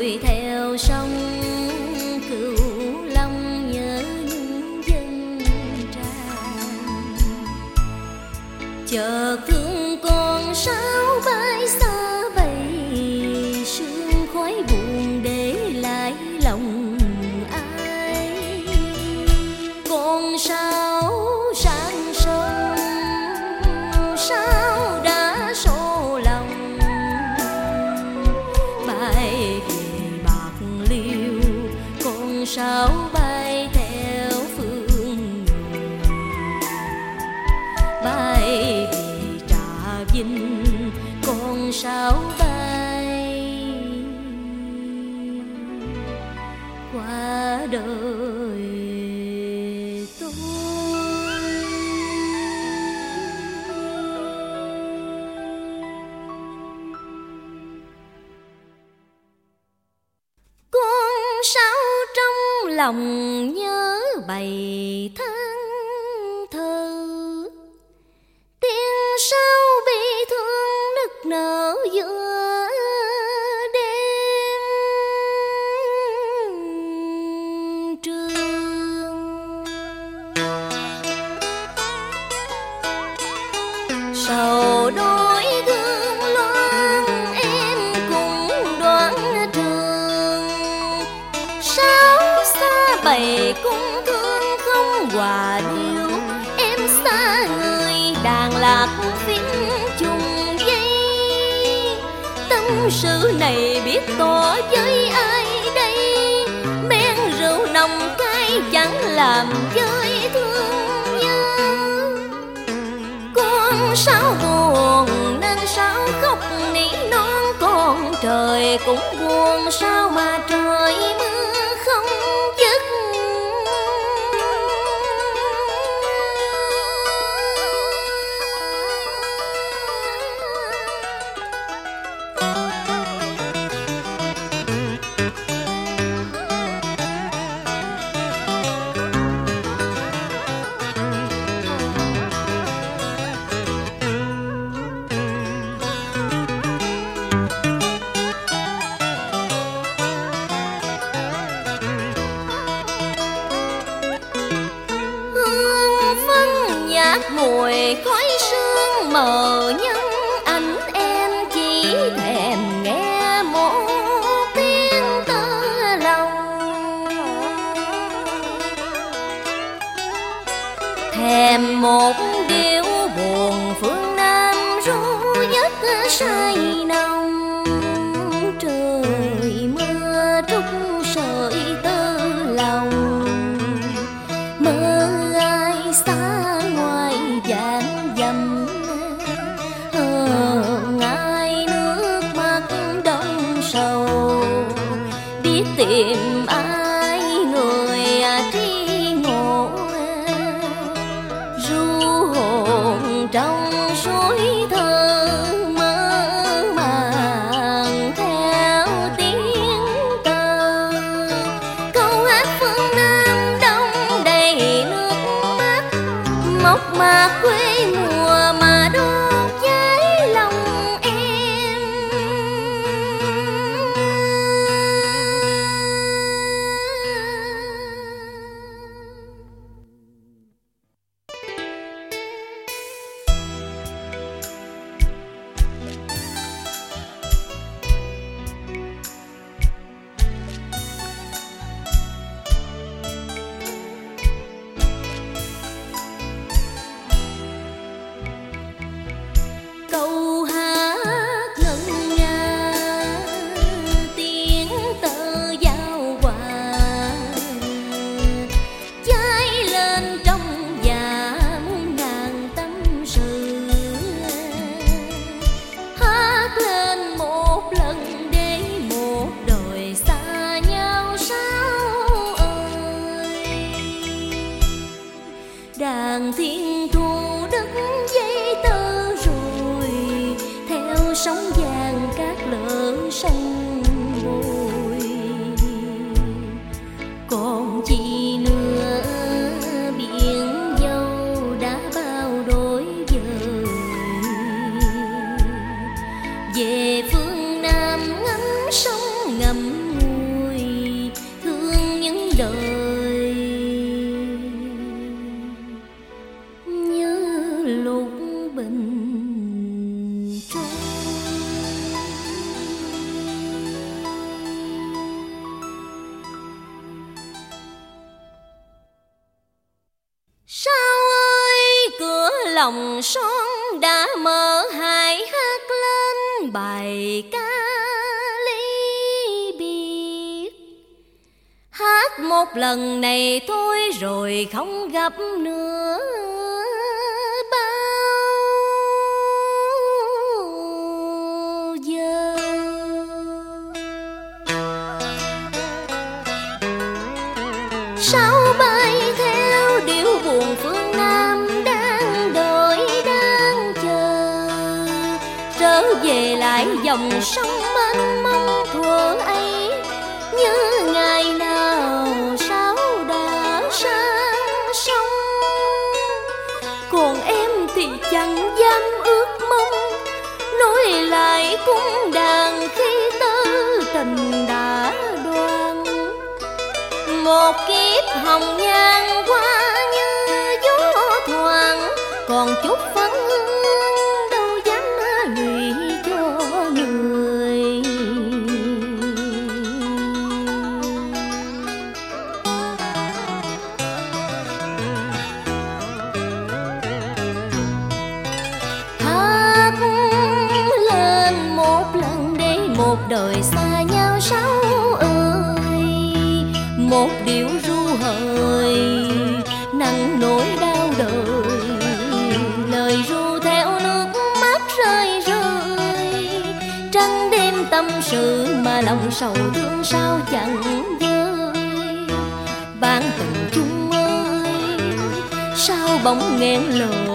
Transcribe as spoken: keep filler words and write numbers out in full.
trôi theo sông Cửu Long nhớ những dân tràn. Chợt thương con sáo bay xa bay, sương khói buồn để lại lòng ai. Con sáo sang sông, sáo đã xô lòng, bay về Bạc Liêu. Con sáo bay theo phương người, bay về Trà Vinh. Con sáo bay qua đời tôi. Con sáo trong lòng nhớ bầy than thơ, tiếng sáo bi thương nức nở giữa đêm trường. Sầu đôi gương loan em cũng đoán trường, sáo xa bầy cung thương không hòa điệu. Em xa người đàn lạc phiên chung dây, tâm sự này biết tỏ với ai đây. Men rượu nồng cay chẳng làm vơi thương nhớ. Con sáo buồn nên sáo khóc nỉ non, con trời cũng buồn sao mà trời mưa không dứt. Mùi khói sương mờ nhân anh em chỉ thèm nghe một tiếng tơ lòng, thèm một điệu buồn phương Nam ru giấc say nồng. Trời mưa trút sợi tơ lòng, mơ ai xa ngoài vạn dặm. Hờn ai nước mắt đông sầu, biết tìm ai người tri ngộ. Ru hồn trong suối thơ mơ màng theo tiếng tơ. Câu hát phương Nam đông đầy nước mắt, mộc mạc quê mùa mà đốt cháy lòng em. Câu hát ngân nga tiếng tơ giao hòa, cháy lên trong dạ muôn ngàn tâm sự. Hát lên một lần để một đời xa nhau sao ơi. Đàn thiên thu đất dây tơ rồi, làng son đã mở hai hát lên bài ca ly biệt. Hát một lần này thôi rồi không gặp nữa bao giờ. Sao bay theo điệu buồn phương Nam đang đợi đang chờ, trở về lại dòng sông mênh mông thuở ấy, như ngày nào sao đã sang sông. Còn em thì chẳng dám ước mong, nối lại cung đàn khi tơ tình đã đoan. Một kiếp hồng nhan qua như gió thoảng, còn chút phấn hương đâu dám lụy cho người. Hát lên một lần để một đời xa nhau sao ơi, một điệu ru hời nặng nỗi đau đời. Lời ru theo nước mắt rơi rơi, trăng đêm tâm sự mà lòng sầu thương sao chẳng vơi. Bạn tình chung ơi, sao bỗng nghẹn lời